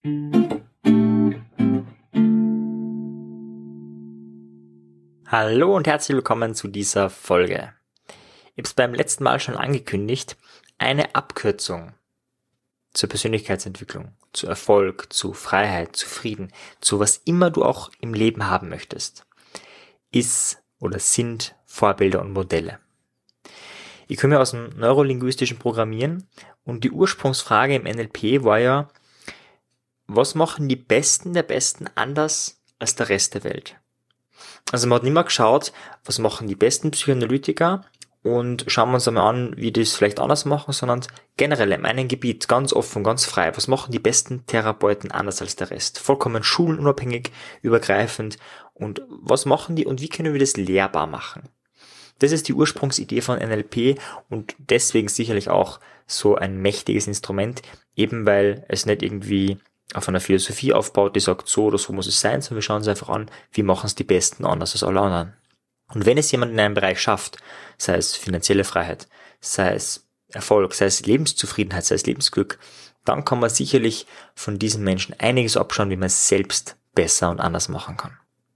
Hallo und herzlich willkommen zu dieser Folge. Ich habe es beim letzten Mal schon angekündigt, eine Abkürzung zur Persönlichkeitsentwicklung, zu Erfolg, zu Freiheit, zu Frieden, zu was immer du auch im Leben haben möchtest, ist oder sind Vorbilder und Modelle. Ich komme ja aus dem neurolinguistischen Programmieren und die Ursprungsfrage im NLP war ja, was machen die Besten der Besten anders als der Rest der Welt? Also man hat nicht mehr geschaut, was machen die besten Psychoanalytiker und schauen wir uns einmal an, wie die es vielleicht anders machen, sondern generell in einem Gebiet, ganz offen, ganz frei, was machen die besten Therapeuten anders als der Rest? Vollkommen schulenunabhängig, übergreifend und was machen die und wie können wir das lehrbar machen? Das ist die Ursprungsidee von NLP und deswegen sicherlich auch so ein mächtiges Instrument, eben weil es nicht irgendwie auf einer Philosophie aufbaut, die sagt, so oder so muss es sein, sondern wir schauen uns einfach an, wie machen es die Besten anders als alle anderen. Und wenn es jemand in einem Bereich schafft, sei es finanzielle Freiheit, sei es Erfolg, sei es Lebenszufriedenheit, sei es Lebensglück, dann kann man sicherlich von diesen Menschen einiges abschauen, wie man es selbst besser und anders machen kann.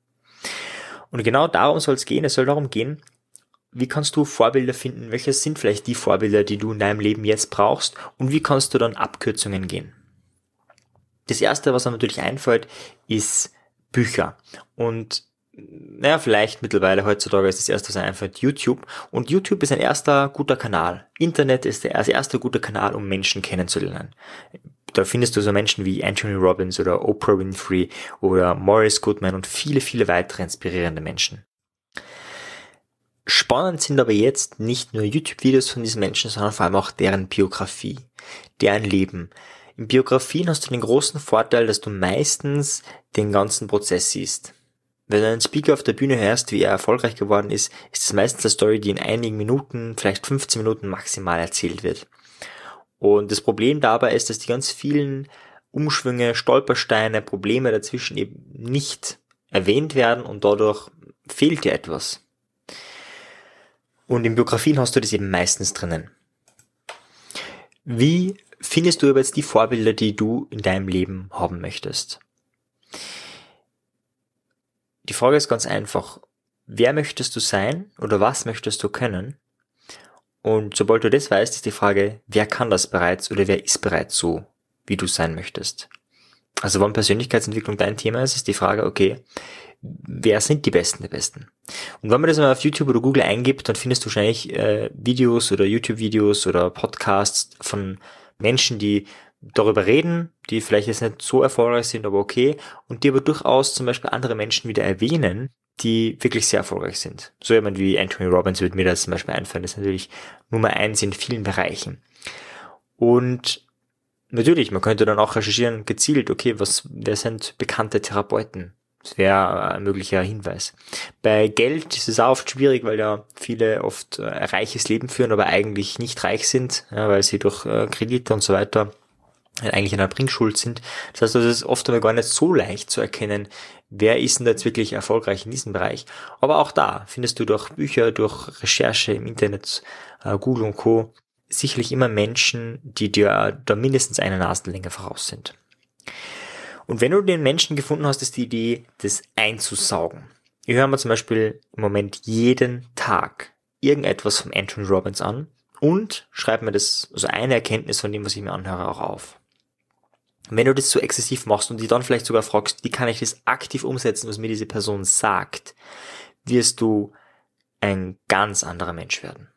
Und genau darum soll es gehen. Es soll darum gehen, wie kannst du Vorbilder finden, welche sind vielleicht die Vorbilder, die du in deinem Leben jetzt brauchst und wie kannst du dann Abkürzungen gehen. Das erste, was mir natürlich einfällt, ist Bücher. Und vielleicht mittlerweile heutzutage ist das erste, was einem einfällt, YouTube. Und YouTube ist ein erster guter Kanal. Internet ist der erste gute Kanal, um Menschen kennenzulernen. Da findest du so Menschen wie Anthony Robbins oder Oprah Winfrey oder Morris Goodman und viele, viele weitere inspirierende Menschen. Spannend sind aber jetzt nicht nur YouTube-Videos von diesen Menschen, sondern vor allem auch deren Biografie, deren Leben. In Biografien hast du den großen Vorteil, dass du meistens den ganzen Prozess siehst. Wenn du einen Speaker auf der Bühne hörst, wie er erfolgreich geworden ist, ist es meistens eine Story, die in einigen Minuten, vielleicht 15 Minuten maximal erzählt wird. Und das Problem dabei ist, dass die ganz vielen Umschwünge, Stolpersteine, Probleme dazwischen eben nicht erwähnt werden und dadurch fehlt dir etwas. Und in Biografien hast du das eben meistens drinnen. Wie findest du aber jetzt die Vorbilder, die du in deinem Leben haben möchtest? Die Frage ist ganz einfach. Wer möchtest du sein oder was möchtest du können? Und sobald du das weißt, ist die Frage, wer kann das bereits oder wer ist bereits so, wie du sein möchtest? Also wenn Persönlichkeitsentwicklung dein Thema ist, ist die Frage, okay, wer sind die Besten der Besten? Und wenn man das mal auf YouTube oder Google eingibt, dann findest du wahrscheinlich Videos oder YouTube-Videos oder Podcasts von Menschen, die darüber reden, die vielleicht jetzt nicht so erfolgreich sind, aber okay, und die aber durchaus zum Beispiel andere Menschen wieder erwähnen, die wirklich sehr erfolgreich sind. So jemand wie Anthony Robbins würde mir das zum Beispiel einfallen, das ist natürlich Nummer 1 in vielen Bereichen. Und natürlich, man könnte dann auch recherchieren, gezielt, okay, wer sind bekannte Therapeuten? Das wäre ein möglicher Hinweis. Bei Geld ist es auch oft schwierig, weil ja viele oft ein reiches Leben führen, aber eigentlich nicht reich sind, ja, weil sie durch Kredite und so weiter eigentlich in einer Bringschuld sind. Das heißt, es ist oft aber gar nicht so leicht zu erkennen, wer ist denn jetzt wirklich erfolgreich in diesem Bereich. Aber auch da findest du durch Bücher, durch Recherche im Internet, Google und Co. sicherlich immer Menschen, die dir da mindestens eine Nasenlänge voraus sind. Und wenn du den Menschen gefunden hast, ist die Idee, das einzusaugen. Ich höre mir zum Beispiel im Moment jeden Tag irgendetwas von Anthony Robbins an und schreibe mir das, also eine Erkenntnis von dem, was ich mir anhöre, auch auf. Wenn du das so exzessiv machst und dich dann vielleicht sogar fragst, wie kann ich das aktiv umsetzen, was mir diese Person sagt, wirst du ein ganz anderer Mensch werden.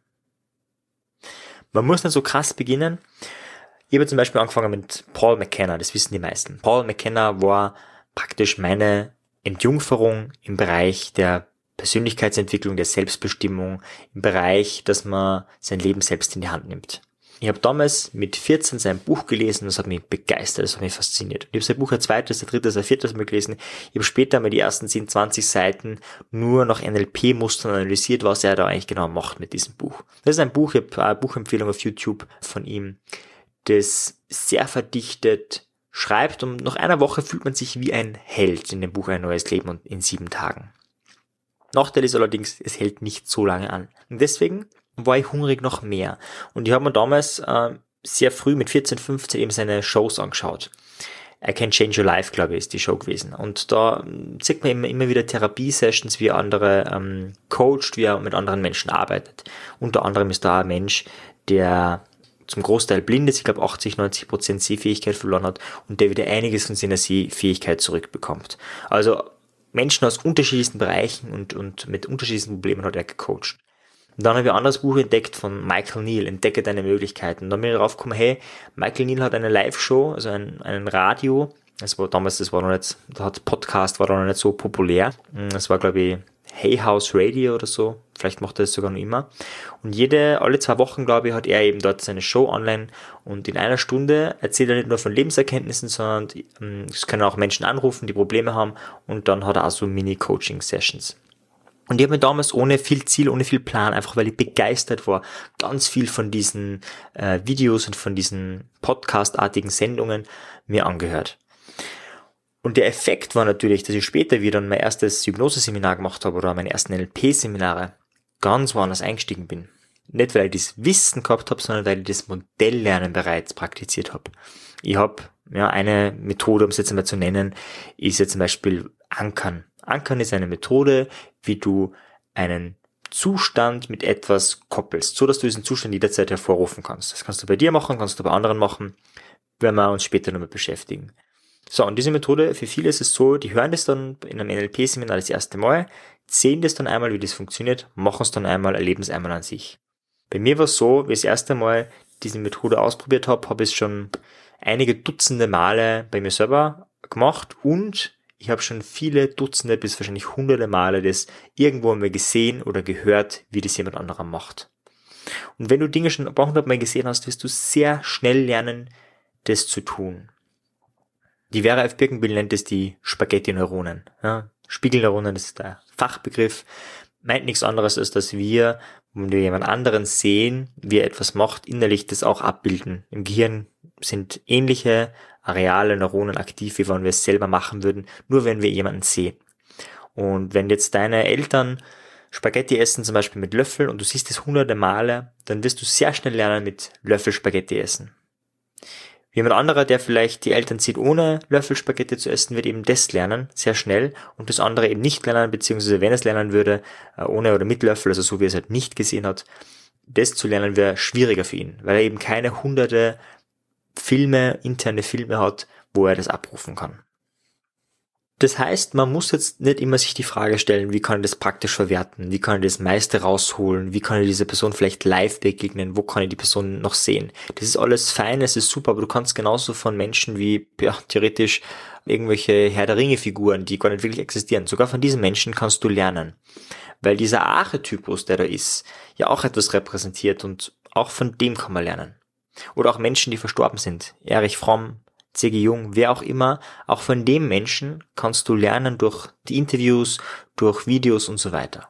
Man muss nicht so krass beginnen. Ich habe zum Beispiel angefangen mit Paul McKenna, das wissen die meisten. Paul McKenna war praktisch meine Entjungferung im Bereich der Persönlichkeitsentwicklung, der Selbstbestimmung, im Bereich, dass man sein Leben selbst in die Hand nimmt. Ich habe damals mit 14 sein Buch gelesen, das hat mich begeistert, das hat mich fasziniert. Ich habe sein Buch ein zweites, ein drittes, ein viertes Mal gelesen. Ich habe später mal die ersten 10, 20 Seiten nur nach NLP-Mustern analysiert, was er da eigentlich genau macht mit diesem Buch. Das ist ein Buch, ich habe eine Buchempfehlung auf YouTube von ihm, das sehr verdichtet schreibt und nach einer Woche fühlt man sich wie ein Held in dem Buch Ein neues Leben und in 7 Tagen. Nachteil ist allerdings, es hält nicht so lange an. Und deswegen war ich hungrig nach mehr. Und ich habe mir damals sehr früh mit 14, 15 eben seine Shows angeschaut. I Can Change Your Life, glaube ich, ist die Show gewesen. Und da sieht man immer wieder Therapie-Sessions, wie andere coacht, wie er mit anderen Menschen arbeitet. Unter anderem ist da ein Mensch, der zum Großteil blind ist, ich glaube 80-90% Sehfähigkeit verloren hat und der wieder einiges von seiner Sehfähigkeit zurückbekommt. Also Menschen aus unterschiedlichsten Bereichen und mit unterschiedlichsten Problemen hat er gecoacht. Und dann habe ich ein anderes Buch entdeckt von Michael Neill, Entdecke deine Möglichkeiten. Und dann bin ich drauf gekommen, hey, Michael Neill hat eine Live-Show, also einen Radio, Podcast war da noch nicht so populär. Das war, glaube ich, Hay House Radio oder so. Vielleicht macht er das sogar noch immer. Und alle 2 Wochen, glaube ich, hat er eben dort seine Show online. Und in einer Stunde erzählt er nicht nur von Lebenserkenntnissen, sondern es können auch Menschen anrufen, die Probleme haben. Und dann hat er auch so Mini-Coaching-Sessions. Und ich habe mir damals ohne viel Ziel, ohne viel Plan, einfach weil ich begeistert war, ganz viel von diesen Videos und von diesen Podcast-artigen Sendungen mir angehört. Und der Effekt war natürlich, dass ich später wieder mein erstes Hypnose-Seminar gemacht habe oder meine ersten NLP-Seminare ganz woanders eingestiegen bin. Nicht, weil ich das Wissen gehabt habe, sondern weil ich das Modelllernen bereits praktiziert habe. Ich habe eine Methode, um es jetzt einmal zu nennen, ist jetzt zum Beispiel Ankern. Ankern ist eine Methode, wie du einen Zustand mit etwas koppelst, so dass du diesen Zustand jederzeit hervorrufen kannst. Das kannst du bei dir machen, kannst du bei anderen machen, werden wir uns später nochmal beschäftigen. So, und diese Methode, für viele ist es so, die hören das dann in einem NLP-Seminar das erste Mal, sehen das dann einmal, wie das funktioniert, machen es dann einmal, erleben es einmal an sich. Bei mir war es so, wie ich das erste Mal diese Methode ausprobiert habe ich es schon einige Dutzende Male bei mir selber gemacht und ich habe schon viele Dutzende bis wahrscheinlich hunderte Male das irgendwo einmal gesehen oder gehört, wie das jemand anderer macht. Und wenn du Dinge schon ein paar hundert Mal gesehen hast, wirst du sehr schnell lernen, das zu tun. Die Vera F. Birkenbill nennt es die Spaghetti-Neuronen. Ja, Spiegelneuronen, das ist der Fachbegriff, meint nichts anderes, als dass wir, wenn wir jemand anderen sehen, wie er etwas macht, innerlich das auch abbilden. Im Gehirn sind ähnliche Areale, Neuronen aktiv, wie wenn wir es selber machen würden, nur wenn wir jemanden sehen. Und wenn jetzt deine Eltern Spaghetti essen, zum Beispiel mit Löffel, und du siehst es hunderte Male, dann wirst du sehr schnell lernen, mit Löffel Spaghetti essen. Jemand anderer, der vielleicht die Eltern sieht, ohne Löffel Spaghetti zu essen, wird eben das lernen, sehr schnell, und das andere eben nicht lernen, beziehungsweise wenn es lernen würde, ohne oder mit Löffel, also so wie er es halt nicht gesehen hat, das zu lernen wäre schwieriger für ihn, weil er eben keine hunderte interne Filme hat, wo er das abrufen kann. Das heißt, man muss jetzt nicht immer sich die Frage stellen, wie kann ich das praktisch verwerten, wie kann ich das meiste rausholen, wie kann ich dieser Person vielleicht live begegnen, wo kann ich die Person noch sehen. Das ist alles fein, es ist super, aber du kannst genauso von Menschen wie, theoretisch irgendwelche Herr der Ringe-Figuren, die gar nicht wirklich existieren, sogar von diesen Menschen kannst du lernen. Weil dieser Archetypus, der da ist, ja auch etwas repräsentiert und auch von dem kann man lernen. Oder auch Menschen, die verstorben sind. Erich Fromm, C.G. Jung, wer auch immer, auch von dem Menschen kannst du lernen durch die Interviews, durch Videos und so weiter.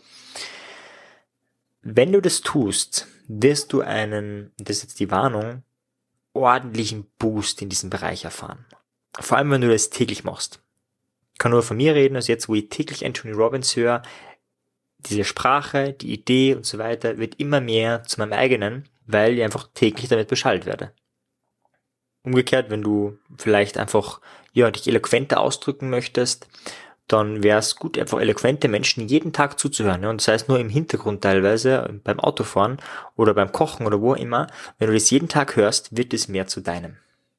Wenn du das tust, wirst du das ist jetzt die Warnung, ordentlichen Boost in diesem Bereich erfahren. Vor allem, wenn du das täglich machst. Ich kann nur von mir reden, also jetzt, wo ich täglich Anthony Robbins höre, diese Sprache, die Idee und so weiter wird immer mehr zu meinem eigenen, weil ich einfach täglich damit beschallt werde. Umgekehrt, wenn du vielleicht einfach dich eloquenter ausdrücken möchtest, dann wäre es gut, einfach eloquente Menschen jeden Tag zuzuhören. Und das heißt nur im Hintergrund teilweise, beim Autofahren oder beim Kochen oder wo immer. Wenn du das jeden Tag hörst, wird es mehr zu deinem.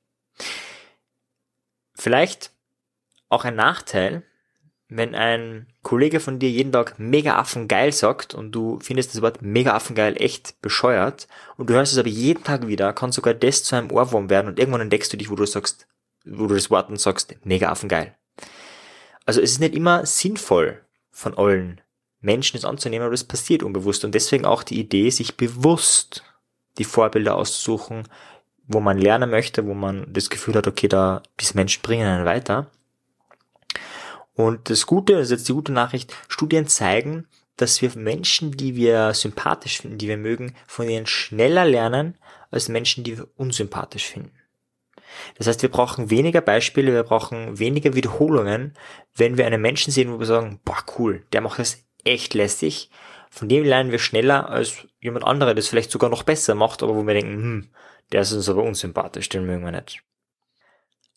Vielleicht auch ein Nachteil, wenn ein Kollege von dir jeden Tag mega affengeil sagt und du findest das Wort mega affengeil echt bescheuert und du hörst es aber jeden Tag wieder, kann sogar das zu einem Ohrwurm werden und irgendwann entdeckst du dich, wo du das Wort und sagst, mega affengeil. Also es ist nicht immer sinnvoll von allen Menschen das anzunehmen, aber das passiert unbewusst und deswegen auch die Idee, sich bewusst die Vorbilder auszusuchen, wo man lernen möchte, wo man das Gefühl hat, okay, diese Menschen bringen einen weiter. Und das ist jetzt die gute Nachricht, Studien zeigen, dass wir Menschen, die wir sympathisch finden, die wir mögen, von ihnen schneller lernen, als Menschen, die wir unsympathisch finden. Das heißt, wir brauchen weniger Beispiele, wir brauchen weniger Wiederholungen, wenn wir einen Menschen sehen, wo wir sagen, boah, cool, der macht das echt lässig. Von dem lernen wir schneller als jemand anderer, der das vielleicht sogar noch besser macht, aber wo wir denken, der ist uns aber unsympathisch, den mögen wir nicht.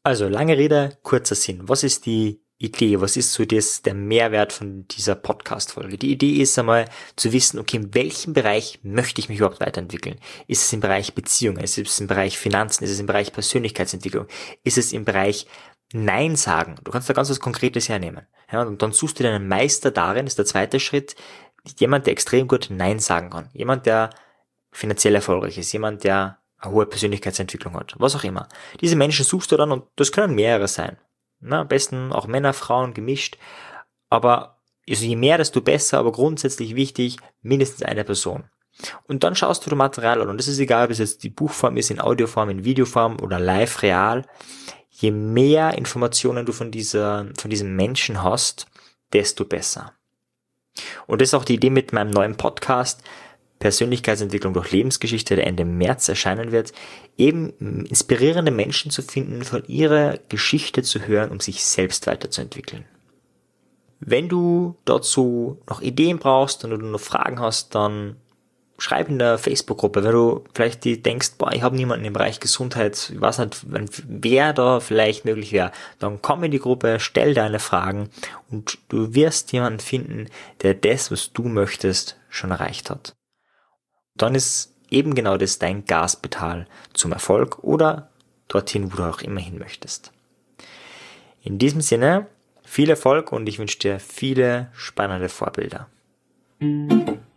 Also, lange Rede, kurzer Sinn. Was ist die Idee? Was ist so der Mehrwert von dieser Podcast-Folge? Die Idee ist einmal zu wissen, okay, in welchem Bereich möchte ich mich überhaupt weiterentwickeln? Ist es im Bereich Beziehungen? Ist es im Bereich Finanzen? Ist es im Bereich Persönlichkeitsentwicklung? Ist es im Bereich Nein sagen? Du kannst da ganz was Konkretes hernehmen. Ja, und dann suchst du dir einen Meister darin, ist der zweite Schritt. Jemand, der extrem gut Nein sagen kann. Jemand, der finanziell erfolgreich ist. Jemand, der eine hohe Persönlichkeitsentwicklung hat. Was auch immer. Diese Menschen suchst du dann und das können mehrere sein. Na, am besten auch Männer, Frauen, gemischt. Aber also je mehr, desto besser, aber grundsätzlich wichtig, mindestens eine Person. Und dann schaust du dir Material an. Und das ist egal, ob es jetzt die Buchform ist, in Audioform, in Videoform oder live, real. Je mehr Informationen du von diesem Menschen hast, desto besser. Und das ist auch die Idee mit meinem neuen Podcast, Persönlichkeitsentwicklung durch Lebensgeschichte, der Ende März erscheinen wird, eben inspirierende Menschen zu finden, von ihrer Geschichte zu hören, um sich selbst weiterzuentwickeln. Wenn du dazu noch Ideen brauchst und du noch Fragen hast, dann schreib in der Facebook-Gruppe, wenn du vielleicht denkst, ich habe niemanden im Bereich Gesundheit, ich weiß nicht, wer da vielleicht möglich wäre, dann komm in die Gruppe, stell deine Fragen und du wirst jemanden finden, der das, was du möchtest, schon erreicht hat. Dann ist eben genau das dein Gaspedal zum Erfolg oder dorthin, wo du auch immer hin möchtest. In diesem Sinne, viel Erfolg und ich wünsche dir viele spannende Vorbilder.